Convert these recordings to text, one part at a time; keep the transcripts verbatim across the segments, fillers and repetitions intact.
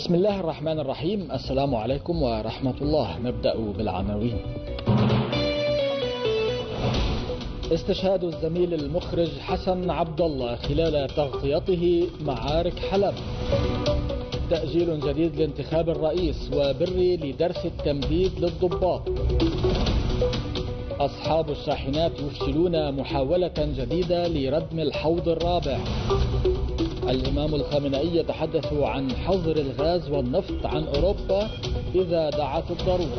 بسم الله الرحمن الرحيم. السلام عليكم ورحمة الله. نبدأ بالعناوين. استشهاد الزميل المخرج حسن عبد الله خلال تغطيته معارك حلب. تأجيل جديد لانتخاب الرئيس وبري لدرس التمديد للضباط. أصحاب الشاحنات يفشلون محاولة جديدة لردم الحوض الرابع. الإمام الخامنئي يتحدث عن حظر الغاز والنفط عن أوروبا إذا دعت الضرورة.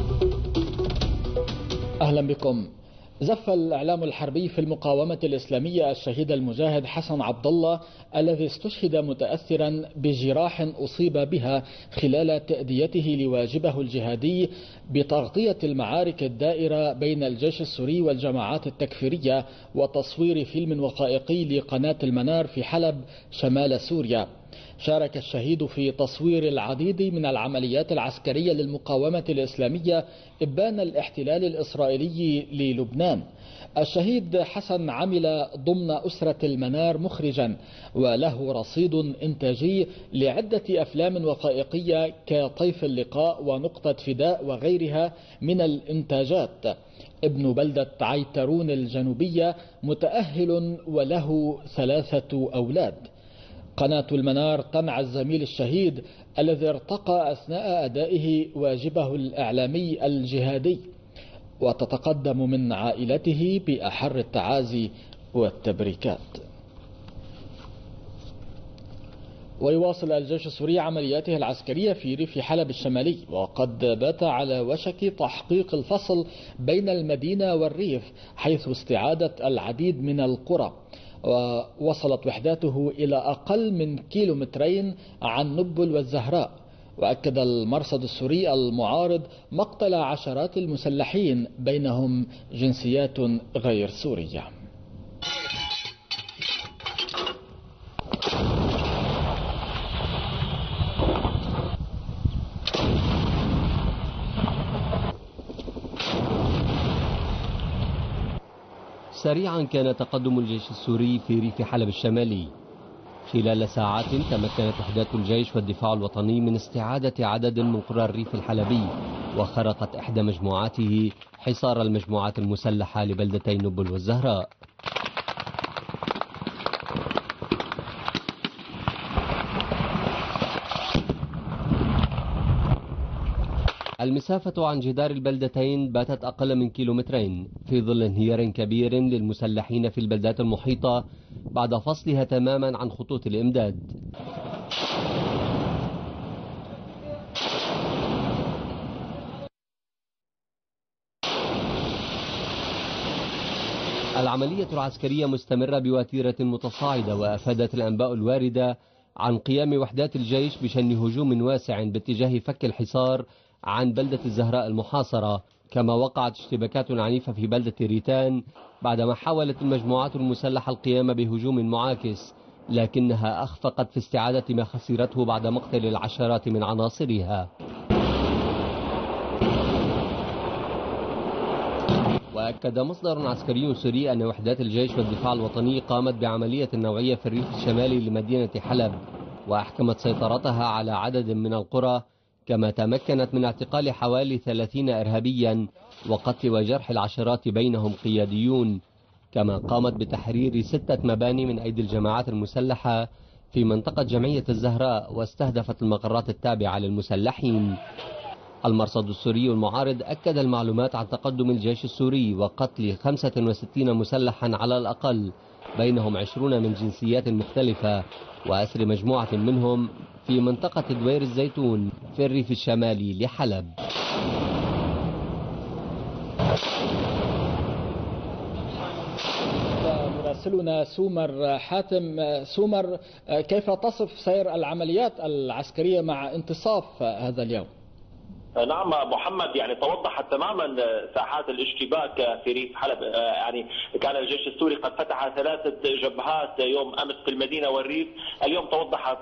أهلا بكم. زف الإعلام الحربي في المقاومة الإسلامية الشهيد المجاهد حسن عبد الله الذي استشهد متأثرا بجراح أصيب بها خلال تأديته لواجبه الجهادي بتغطية المعارك الدائرة بين الجيش السوري والجماعات التكفيرية وتصوير فيلم وثائقي لقناة المنار في حلب شمال سوريا. شارك الشهيد في تصوير العديد من العمليات العسكرية للمقاومة الإسلامية إبان الاحتلال الإسرائيلي للبنان. الشهيد حسن عمل ضمن أسرة المنار مخرجا وله رصيد إنتاجي لعدة أفلام وثائقية كطيف اللقاء ونقطة فداء وغيرها من الإنتاجات. ابن بلدة عيترون الجنوبية، متأهل وله ثلاثة أولاد. قناة المنار تنعى الزميل الشهيد الذي ارتقى أثناء أدائه واجبه الإعلامي الجهادي، وتتقدم من عائلته بأحر التعازي والتبريكات. ويواصل الجيش السوري عملياته العسكرية في ريف حلب الشمالي، وقد بات على وشك تحقيق الفصل بين المدينة والريف حيث استعادت العديد من القرى، ووصلت وحداته إلى أقل من كيلومترين عن نبل والزهراء. وأكد المرصد السوري المعارض مقتل عشرات المسلحين بينهم جنسيات غير سورية. سريعا كان تقدم الجيش السوري في ريف حلب الشمالي. خلال ساعات تمكنت وحدات الجيش والدفاع الوطني من استعادة عدد من قرى الريف الحلبي، وخرقت إحدى مجموعاته حصار المجموعات المسلحة لبلدتي نبل والزهراء. المسافة عن جدار البلدتين باتت أقل من كيلومترين في ظل انهيار كبير للمسلحين في البلدات المحيطة بعد فصلها تماما عن خطوط الإمداد. العملية العسكرية مستمرة بوتيرة متصاعدة، وأفادت الأنباء الواردة عن قيام وحدات الجيش بشن هجوم واسع باتجاه فك الحصار عن بلدة الزهراء المحاصرة. كما وقعت اشتباكات عنيفة في بلدة ريتان بعدما حاولت المجموعات المسلحة القيام بهجوم معاكس، لكنها أخفقت في استعادة ما خسرته بعد مقتل العشرات من عناصرها. وأكد مصدر عسكري سوري أن وحدات الجيش والدفاع الوطني قامت بعملية نوعية في الريف الشمالي لمدينة حلب، وأحكمت سيطرتها على عدد من القرى، كما تمكنت من اعتقال حوالي ثلاثين إرهابيا وقتل وجرح العشرات بينهم قياديون. كما قامت بتحرير ستة مباني من أيدي الجماعات المسلحة في منطقة جمعية الزهراء، واستهدفت المقرات التابعة للمسلحين. المرصد السوري المعارض أكد المعلومات عن تقدم الجيش السوري وقتل خمسة وستين مسلحا على الأقل، بينهم عشرون من جنسيات مختلفة، وأسر مجموعة منهم في منطقة دوير الزيتون في الريف الشمالي لحلب. مراسلنا سومر حاتم. سومر، كيف تصف سير العمليات العسكرية مع انتصاف هذا اليوم؟ نعم محمد، يعني توضحت تماما ساحات الاشتباك في ريف حلب. يعني كان الجيش السوري قد فتح ثلاثة جبهات يوم امس في المدينه والريف. اليوم توضحت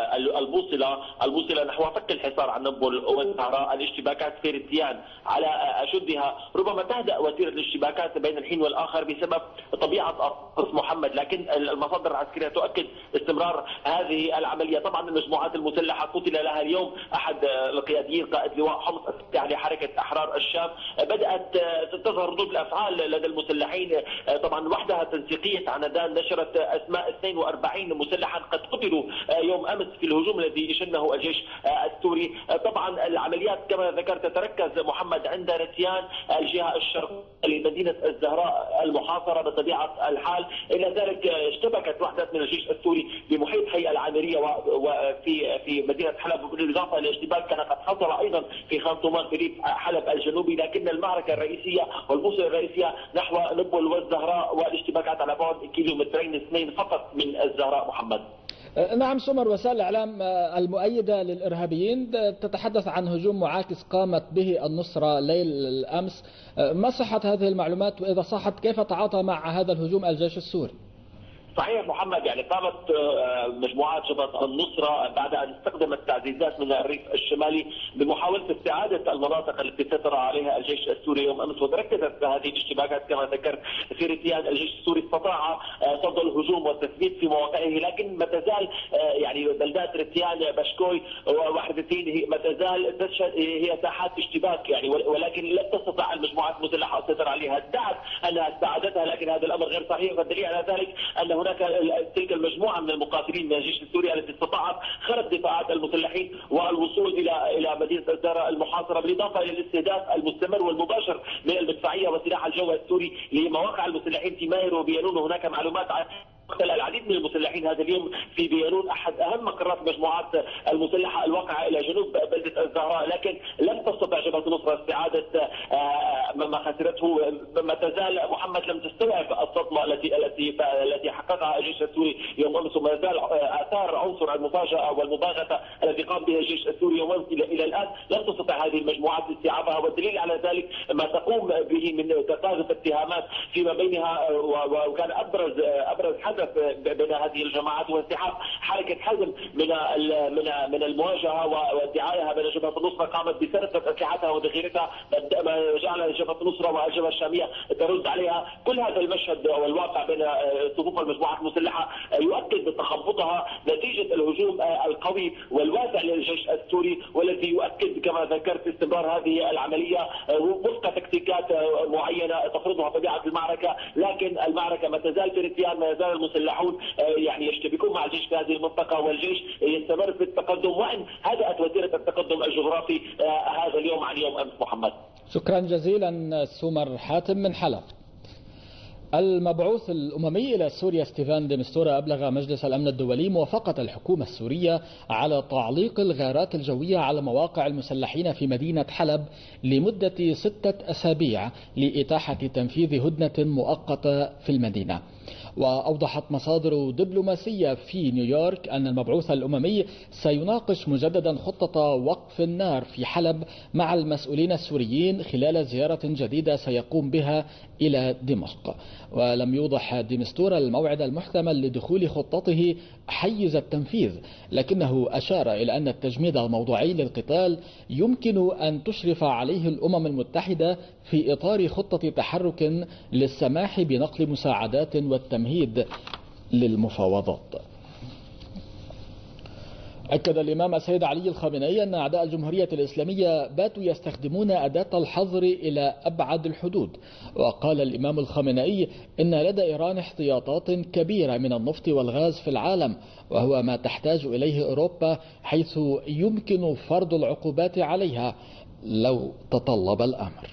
البوصله البوصله نحو فك الحصار عن نبل والزهراء. الاشتباكات في رتيان على اشدها، ربما تهدأ وتيره الاشتباكات بين الحين والاخر بسبب طبيعه الطقس محمد، لكن المصادر العسكريه تؤكد استمرار هذه العمليه. طبعا المجموعات المسلحه قتل لها اليوم احد القياديين قائد لواء حمص يعني حركه احرار الشام. بدات تظهر ردود الافعال لدى المسلحين. طبعا وحدها تنسيقيه عنادان نشرت اسماء اثنين وأربعين مسلحا قد قتلوا يوم امس في الهجوم الذي شنه الجيش السوري. طبعا العمليات كما ذكرت تتركز محمد عند رتيان الجهه الشرقيه لمدينه الزهراء المحاصره بطبيعه الحال. الى ذلك اشتبكت وحدات من الجيش السوري بمحيط هيئه العامريه وفي في مدينه حلب، بالاضافه الى اشتباك كان قد حصل ايضا في خان طومان في ريف حلب الجنوبي. لكن المعركه الرئيسيه والبوصله الرئيسيه نحو نبل والزهراء، والاشتباكات على بعد كيلومترين اثنين فقط من الزهراء محمد. نعم سمر، وسائل الإعلام المؤيدة للإرهابيين تتحدث عن هجوم معاكس قامت به النصرة ليل الأمس. ما صحة هذه المعلومات؟ وإذا صحت كيف تعاطى مع هذا الهجوم الجيش السوري؟ صحيح محمد، يعني قامت مجموعات جبهة النصرة بعد أن استخدمت تعزيزات من الريف الشمالي بمحاولة استعادة المناطق التي سيطر عليها الجيش السوري يوم أمس. وتركزت هذه الاشتباكات كما ذكرت في رتيان. الجيش السوري استطاع صد الهجوم والتثبيت في مواقعه، لكن ما تزال يعني بلدات رتيان بشكوي وحدتين ما تزال تشهد هي ساحات اشتباك يعني، ولكن لم تستطع المجموعات المسلحة السيطرة عليها. ادعت أنها استعادتها لكن هذا الأمر غير صحيح، والدليل على ذلك أن هناك تلك المجموعه من المقاتلين من الجيش السوري التي استطاعت خرق دفاعات المسلحين والوصول الى الى مدينه الزهراء المحاصره، بالاضافه الى الاستهداف المستمر والمباشر من المدفعيه وسلاح الجو السوري لمواقع المسلحين في ماهر وبيانون. هناك معلومات عن قتل العديد من المسلحين هذا اليوم في بيانون، احد اهم مقرات مجموعات المسلحه الواقعه الى جنوب بلده الزهراء، لكن لم تستطع جبهه النصره استعاده ما خسرته. ما تزال محمد لم تستوعب الصدمه التي التي التي حققها الجيش السوري يوم امس، وما زال اثار عنصر المفاجاه والمباغته الذي قام بها الجيش السوري يوم امس الى الان لم تستطع هذه المجموعات استيعابها. والدليل على ذلك ما تقوم به من تقاذف اتهامات فيما بينها، وكان ابرز ابرز حدث بين هذه الجماعات وانسحاب حركه حزم من من من المواجهه وادعائها بين جبهه النصره قامت بسرقه اسلحتها وذخيرتها، ما جعل جبهه النصره والجبهه الشاميه ترد عليها. كل هذا المشهد والواقع بين صفوف المجموعات المسلحه يؤكد بتخبطها نتيجه الهجوم القوي والواسع للجيش السوري، والذي يؤكد كما ذكرت استمرار هذه العمليه وفق تكتيكات معينه تفرضها طبيعه المعركه. لكن المعركه ما تزال في رتيان، ما يزال المسلحون يعني يشتبكون مع الجيش في هذه المنطقه، والجيش يستمر في التقدم وان هدأت وتيره التقدم الجغرافي هذا اليوم عن يوم امس. محمد شكرا جزيلا سومر حاتم من حلب. المبعوث الأممي إلى سوريا ستيفان دي مستورا أبلغ مجلس الأمن الدولي موافقة الحكومة السورية على تعليق الغارات الجوية على مواقع المسلحين في مدينة حلب لمدة ستة أسابيع لإتاحة تنفيذ هدنة مؤقتة في المدينة. وأوضحت مصادر دبلوماسية في نيويورك أن المبعوث الأممي سيناقش مجددا خطة وقف النار في حلب مع المسؤولين السوريين خلال زيارة جديدة سيقوم بها إلى دمشق. ولم يوضح ديمستورا الموعد المحتمل لدخول خطته حيز التنفيذ، لكنه أشار إلى أن التجميد الموضوعي للقتال يمكن أن تشرف عليه الأمم المتحدة في إطار خطة تحرك للسماح بنقل مساعدات والتمهيد للمفاوضات. أكد الإمام السيد علي الخامنئي أن أعداء الجمهورية الإسلامية باتوا يستخدمون أداة الحظر إلى أبعد الحدود. وقال الإمام الخامنئي إن لدى إيران احتياطات كبيرة من النفط والغاز في العالم، وهو ما تحتاج إليه أوروبا، حيث يمكن فرض العقوبات عليها لو تطلب الأمر.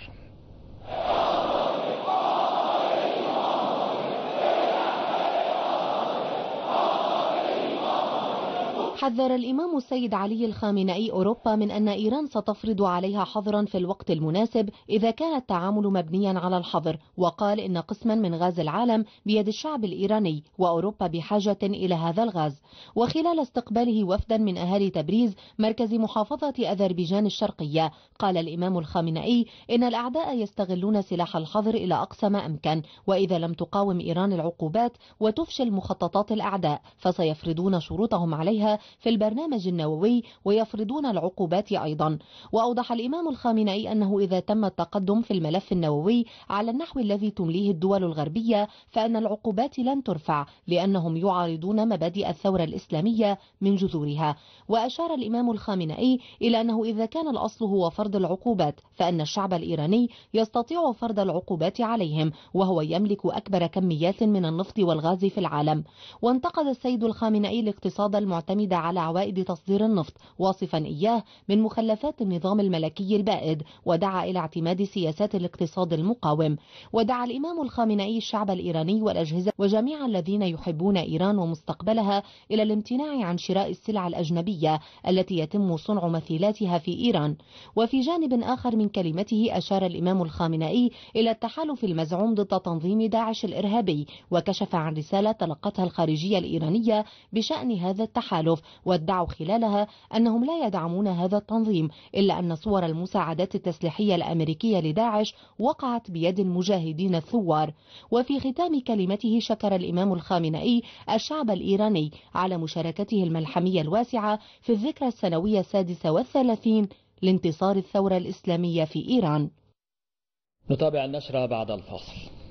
حذر الإمام السيد علي الخامنئي أوروبا من أن إيران ستفرض عليها حظرا في الوقت المناسب إذا كان التعامل مبنيا على الحظر، وقال إن قسما من غاز العالم بيد الشعب الإيراني وأوروبا بحاجة إلى هذا الغاز. وخلال استقباله وفدا من أهالي تبريز مركز محافظة أذربيجان الشرقية، قال الإمام الخامنئي إن الأعداء يستغلون سلاح الحظر إلى أقصى ما أمكن، وإذا لم تقاوم إيران العقوبات وتفشل مخططات الأعداء فسيفرضون شروطهم عليها في البرنامج النووي ويفرضون العقوبات أيضا. وأوضح الإمام الخامنئي أنه إذا تم التقدم في الملف النووي على النحو الذي تمليه الدول الغربية فإن العقوبات لن ترفع لأنهم يعارضون مبادئ الثورة الإسلامية من جذورها. وأشار الإمام الخامنئي إلى أنه إذا كان الأصل هو فرض العقوبات فإن الشعب الإيراني يستطيع فرض العقوبات عليهم، وهو يملك أكبر كميات من النفط والغاز في العالم. وانتقد السيد الخامنئي الاقتصاد المعتمد على عوائد تصدير النفط، واصفا إياه من مخلفات النظام الملكي البائد، ودعا إلى اعتماد سياسات الاقتصاد المقاوم. ودعا الإمام الخامنئي الشعب الإيراني والأجهزة وجميع الذين يحبون إيران ومستقبلها إلى الامتناع عن شراء السلع الأجنبية التي يتم صنع مثيلاتها في إيران. وفي جانب آخر من كلمته أشار الإمام الخامنئي إلى التحالف المزعوم ضد تنظيم داعش الإرهابي، وكشف عن رسالة تلقتها الخارجية الإيرانية بشأن هذا التحالف، وادعوا خلالها أنهم لا يدعمون هذا التنظيم، إلا أن صور المساعدات التسليحية الأمريكية لداعش وقعت بيد المجاهدين الثوار. وفي ختام كلمته شكر الإمام الخامنئي الشعب الإيراني على مشاركته الملحمية الواسعة في الذكرى السنوية السادسة والثلاثين لانتصار الثورة الإسلامية في إيران. نتابع النشرة بعد الفاصل.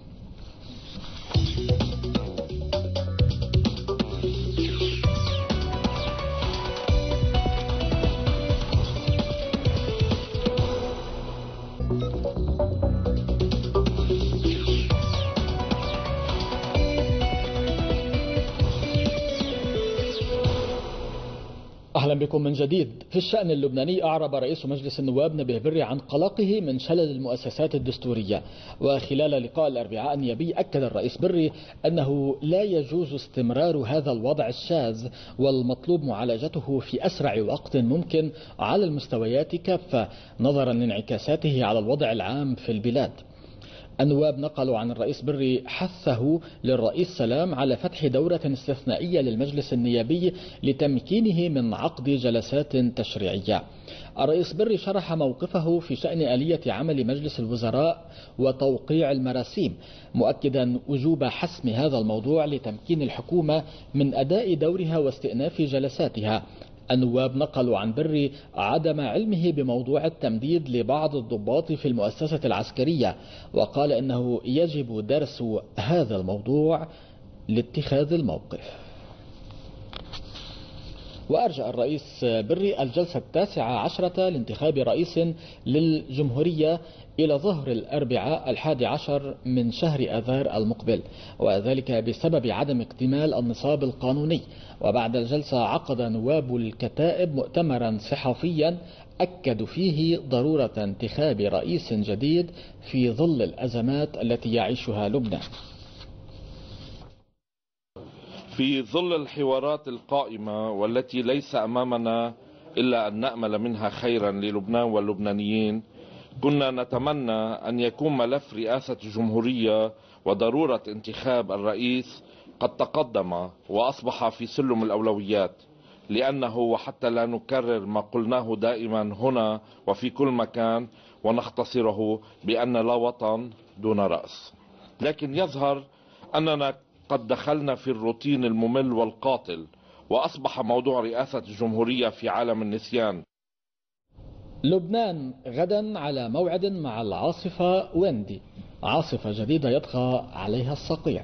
أهلا بكم من جديد. في الشأن اللبناني أعرب رئيس مجلس النواب نبيه بري عن قلقه من شلل المؤسسات الدستورية. وخلال لقاء الأربعاء النيابي أكد الرئيس بري أنه لا يجوز استمرار هذا الوضع الشاذ والمطلوب معالجته في أسرع وقت ممكن على المستويات كافة نظرا لانعكاساته على الوضع العام في البلاد. النواب نقلوا عن الرئيس بري حثه للرئيس سلام على فتح دورة استثنائية للمجلس النيابي لتمكينه من عقد جلسات تشريعية. الرئيس بري شرح موقفه في شأن آلية عمل مجلس الوزراء وتوقيع المراسيم، مؤكدا وجوب حسم هذا الموضوع لتمكين الحكومة من أداء دورها واستئناف جلساتها. النواب نقلوا عن بري عدم علمه بموضوع التمديد لبعض الضباط في المؤسسة العسكرية، وقال إنه يجب درس هذا الموضوع لاتخاذ الموقف. وأرجع الرئيس بري الجلسة التاسعة عشرة لانتخاب رئيس للجمهورية إلى ظهر الأربعاء الحادي عشر من شهر آذار المقبل، وذلك بسبب عدم اكتمال النصاب القانوني. وبعد الجلسة عقد نواب الكتائب مؤتمرا صحفيا أكدوا فيه ضرورة انتخاب رئيس جديد في ظل الأزمات التي يعيشها لبنان. في ظل الحوارات القائمة والتي ليس أمامنا إلا أن نأمل منها خيرا للبنان واللبنانيين، كنا نتمنى أن يكون ملف رئاسة الجمهورية وضرورة انتخاب الرئيس قد تقدم وأصبح في سلم الأولويات، لأنه وحتى لا نكرر ما قلناه دائما هنا وفي كل مكان ونختصره بأن لا وطن دون رأس، لكن يظهر أننا قد دخلنا في الروتين الممل والقاتل، وأصبح موضوع رئاسة الجمهورية في عالم النسيان. لبنان غدا على موعد مع العاصفة ويندي، عاصفة جديدة يطغى عليها الصقيع.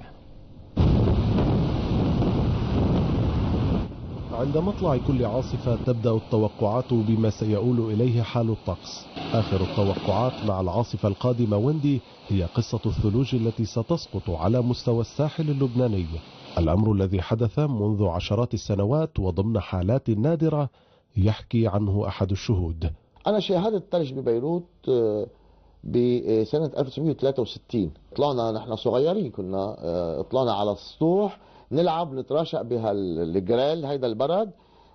عند مطلع كل عاصفة تبدأ التوقعات بما سيؤول إليه حال الطقس. آخر التوقعات مع العاصفة القادمة ويندي هي قصة الثلوج التي ستسقط على مستوى الساحل اللبناني، الأمر الذي حدث منذ عشرات السنوات وضمن حالات نادرة يحكي عنه أحد الشهود. أنا شاهدت ثلج ببيروت بسنة ألف وتسعمئة وثلاثة وستين، طلعنا نحن صغيرين، كنا طلعنا على السطوح نلعب نتراشق بها الجريل هيدا البرد،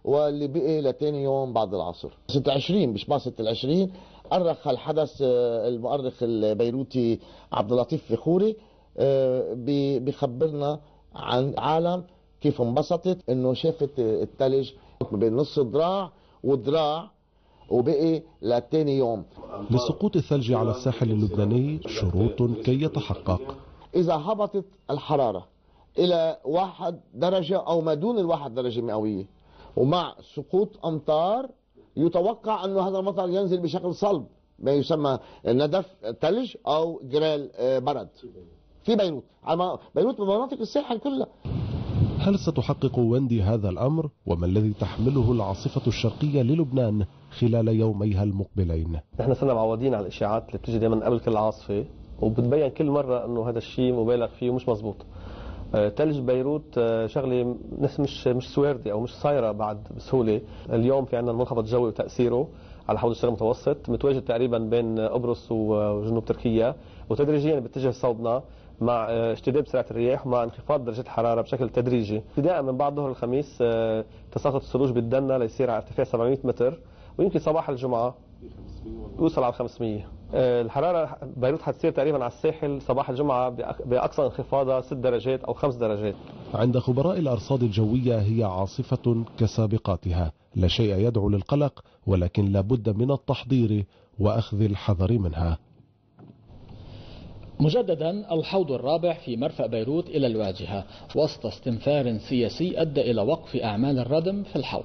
واللي بقي لتاني يوم بعد العصر. ستة وعشرين بشباط ستة وعشرين أرخ الحدث المؤرخ البيروتي عبد اللطيف فخوري بيخبرنا عن عالم كيف انبسطت انه شافت الثلج بين نص ذراع وذراع وبقي لتاني يوم. لسقوط الثلج على الساحل اللبناني شروط كي يتحقق. إذا هبطت الحرارة إلى واحد درجة أو ما دون الواحد درجة مئوية ومع سقوط أمطار، يتوقع أن هذا المطر ينزل بشكل صلب، ما يسمى ندف ثلج أو جرال برد في بيروت. بيروت بمناطق الساحل كلها. هل ستحقق وندي هذا الأمر؟ وما الذي تحمله العاصفة الشرقية للبنان خلال يوميها المقبلين؟ نحن صرنا معودين على الإشاعات اللي بتجي دائما قبل كل عاصفة، وبتبين كل مرة أنه هذا الشيء مبالغ فيه ومش مزبوط. ثلج بيروت شغله مش مش سواردي او مش صايره بعد بسهوله. اليوم في عندنا المنخفض الجوي وتاثيره على حوض الشرق المتوسط متواجد تقريبا بين قبرص وجنوب تركيا، وتدريجيا بيتجه صوبنا مع اشتداد سرعه الرياح ومع انخفاض درجه الحراره بشكل تدريجي. ابتداء من بعد ظهر الخميس تساقط الثلوج بالدنة ليصير على ارتفاع سبعمئة متر، ويمكن صباح الجمعه يوصل على خمسمئة. الحراره بيروت حتصير تقريبا على الساحل صباح الجمعه باقصى انخفاضها ست درجات او خمس درجات. عند خبراء الارصاد الجويه هي عاصفه كسابقاتها، لا شيء يدعو للقلق، ولكن لا بد من التحضير واخذ الحذر منها. مجددا الحوض الرابع في مرفأ بيروت إلى الواجهة وسط استنفار سياسي أدى إلى وقف أعمال الردم في الحوض.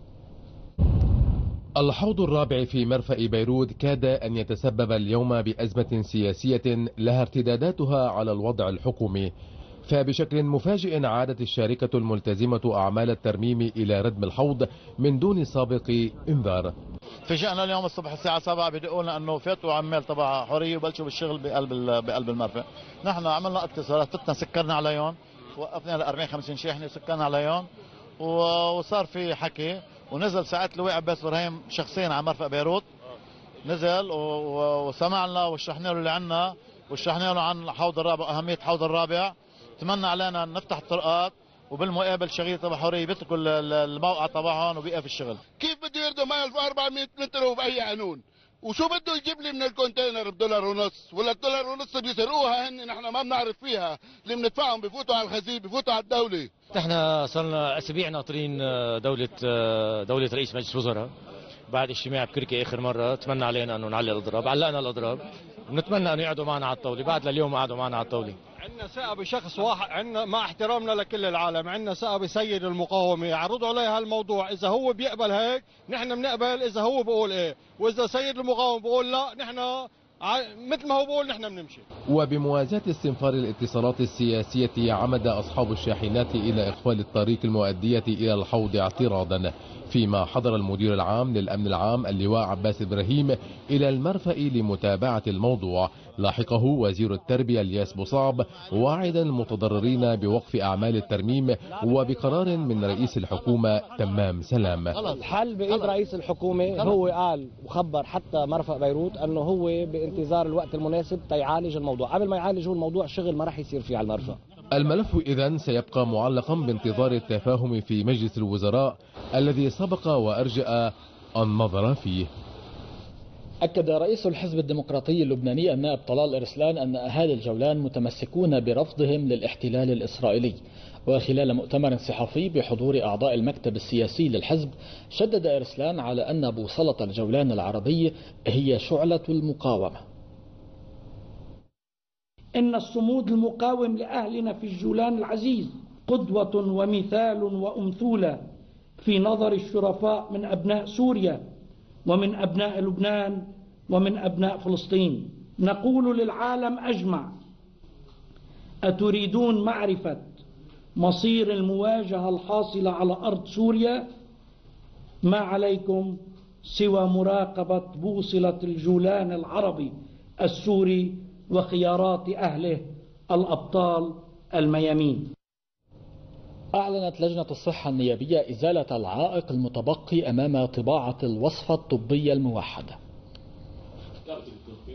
الحوض الرابع في مرفأ بيروت كاد أن يتسبب اليوم بأزمة سياسية لها ارتداداتها على الوضع الحكومي، فبشكل مفاجئ عادت الشركة الملتزمة أعمال الترميم إلى ردم الحوض من دون سابق إنذار. فجأنا اليوم الصبح الساعة سبعة بدقوا لنا انه فاتوا عمال تبع حرية وبلشوا بالشغل بقلب بقلب المرفأ. نحن عملنا اتصالات، فتنا سكرنا عليهم، وقفنا ل أربعين خمسين شاحنة وسكرنا عليهم، وصار في حكي، ونزل ساعات اللواء عباس ابراهيم شخصيا على مرفأ بيروت، نزل وسمعنا وشرحنا له اللي عنا وشرحنا له عن الحوض الرابع، اهمية الحوض الرابع. تمنى علينا نفتح الطرقات، وبالمقابل شغيل تبع حرية بيتركوا الموقع تبعهم وبيقف الشغل. كيف بده يردوا مي ألف وأربعمئة متر وبأي قانون؟ وشو بده يجيب لي من الكونتينر بدولار ونص ولا الدولار ونص بيسرقوها هن، نحن ما بنعرف فيها، اللي بندفعهم بفوتوا على الخزين بفوتوا على الدولة. نحن صرنا اسابيع ناطرين دولة دولة رئيس مجلس الوزراء بعد اجتماع بكركي اخر مرة. تمنى علينا انه نعلي الاضراب، علقنا الاضراب، ونتمنى انه يقعدوا معنا على الطاولة. بعد لليوم ما قعدوا معنا على الطاولة. عندنا ثقة بشخص واحد، عندنا مع احترامنا لكل العالم، عندنا ثقة بسيد المقاومة، يعرضوا عليه هالموضوع، إذا هو بيقبل هيك نحن بنقبل، إذا هو بقول إيه، وإذا سيد المقاومة بقول لا نحن مثل ما هو بقول نحن بنمشي. وبموازاة استنفار الاتصالات السياسية عمد أصحاب الشاحنات إلى إقفال الطريق المؤدية إلى الحوض اعتراضا، فيما حضر المدير العام للأمن العام اللواء عباس إبراهيم إلى المرفأ لمتابعة الموضوع. لاحقه وزير التربية الياس بوصعب واعدا المتضررين بوقف أعمال الترميم وبقرار من رئيس الحكومة تمام سلام. الحل بإيد رئيس الحكومة، هو قال وخبر حتى مرفأ بيروت أنه هو بانتظار الوقت المناسب تيعالج الموضوع. قبل ما يعالج هو الموضوع شغل ما راح يصير فيه على المرفأ. الملف إذن سيبقى معلقا بانتظار التفاهم في مجلس الوزراء الذي سبق وأرجأ النظر فيه. أكد رئيس الحزب الديمقراطي اللبناني النائب طلال إرسلان أن أهالي الجولان متمسكون برفضهم للاحتلال الإسرائيلي. وخلال مؤتمر صحفي بحضور أعضاء المكتب السياسي للحزب، شدد إرسلان على أن بوصلة الجولان العربي هي شعلة المقاومة. إن الصمود المقاوم لأهلنا في الجولان العزيز قدوة ومثال وأمثولة في نظر الشرفاء من أبناء سوريا ومن أبناء لبنان ومن أبناء فلسطين. نقول للعالم أجمع: أتريدون معرفة مصير المواجهة الحاصلة على أرض سوريا؟ ما عليكم سوى مراقبة بوصلة الجولان العربي السوري وخيارات أهله الأبطال الميامين. أعلنت لجنة الصحة النيابية إزالة العائق المتبقي أمام طباعة الوصفة الطبية الموحدة.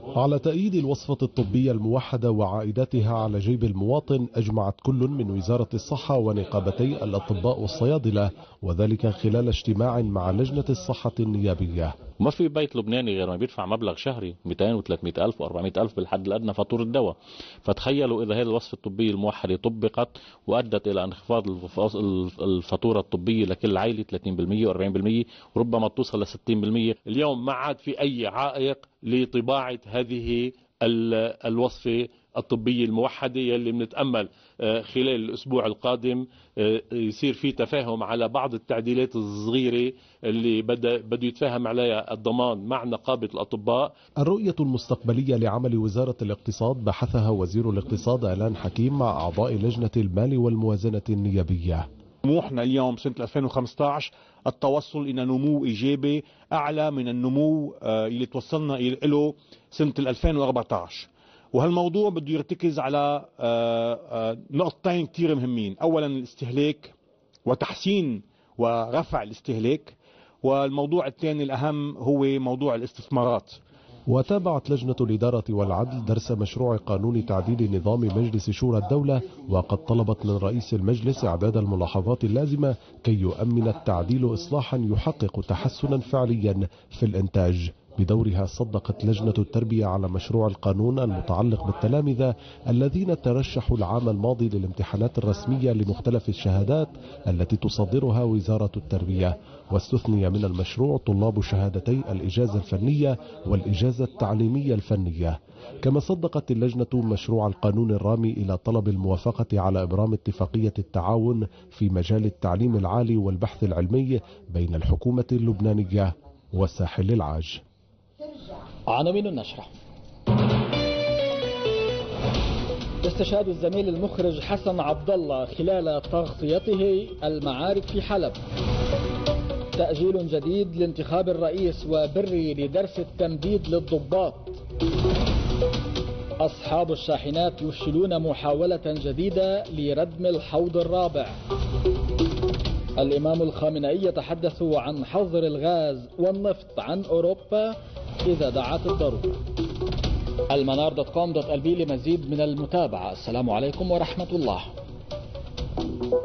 على تأييد الوصفة الطبية الموحدة وعائداتها على جيب المواطن، أجمعت كل من وزارة الصحة ونقابتي الأطباء والصيادلة، وذلك خلال اجتماع مع لجنة الصحة النيابية. ما في بيت لبناني غير ما بيدفع مبلغ شهري مئتين وثلاثمئة ألف وأربعمئة ألف بالحد الأدنى فاتورة الدواء. فتخيلوا إذا هذه الوصفة الطبية الموحدة طبقت وأدت إلى انخفاض الفاتورة الطبية لكل عائلة ثلاثين بالمئة وأربعين بالمئة وربما توصل ل ستين بالمئة. اليوم ما عاد في أي عائق لطباعة هذه الوصفة الطبية الموحدة يلي بنتأمل خلال الأسبوع القادم يصير في تفاهم على بعض التعديلات الصغيرة اللي بده بده يتفاهم عليها الضمان مع نقابة الأطباء. الرؤية المستقبلية لعمل وزارة الاقتصاد بحثها وزير الاقتصاد إعلان حكيم مع أعضاء لجنة المال والموازنة النيابية. طموحنا اليوم سنة ألفين وخمسة عشر التوصل إلى نمو إيجابي أعلى من النمو اللي توصلنا له سنة ألفين وأربعة عشر، وهالموضوع بده يرتكز على نقطتين كتير مهمين. أولا الاستهلاك وتحسين ورفع الاستهلاك، والموضوع الثاني الأهم هو موضوع الاستثمارات. وتابعت لجنة الإدارة والعدل درس مشروع قانون تعديل نظام مجلس شورى الدولة، وقد طلبت من رئيس المجلس إعداد الملاحظات اللازمة كي يؤمن التعديل إصلاحا يحقق تحسنا فعليا في الإنتاج. بدورها صدقت لجنة التربية على مشروع القانون المتعلق بالتلامذة الذين ترشحوا العام الماضي للامتحانات الرسمية لمختلف الشهادات التي تصدرها وزارة التربية، واستثني من المشروع طلاب شهادتي الإجازة الفنية والإجازة التعليمية الفنية. كما صدقت اللجنة مشروع القانون الرامي إلى طلب الموافقة على إبرام اتفاقية التعاون في مجال التعليم العالي والبحث العلمي بين الحكومة اللبنانية والساحل العاج. عناوين النشرة: استشهاد الزميل المخرج حسن عبد الله خلال تغطيته المعارك في حلب. تأجيل جديد لانتخاب الرئيس وبري لدرس التمديد للضباط. أصحاب الشاحنات يفشلون محاولة جديدة لردم الحوض الرابع. الإمام الخامنئي يتحدث عن حظر الغاز والنفط عن أوروبا إذا دعت الضرورة. المنار دوت كوم دوت ال بي لمزيد من المتابعة. السلام عليكم ورحمة الله.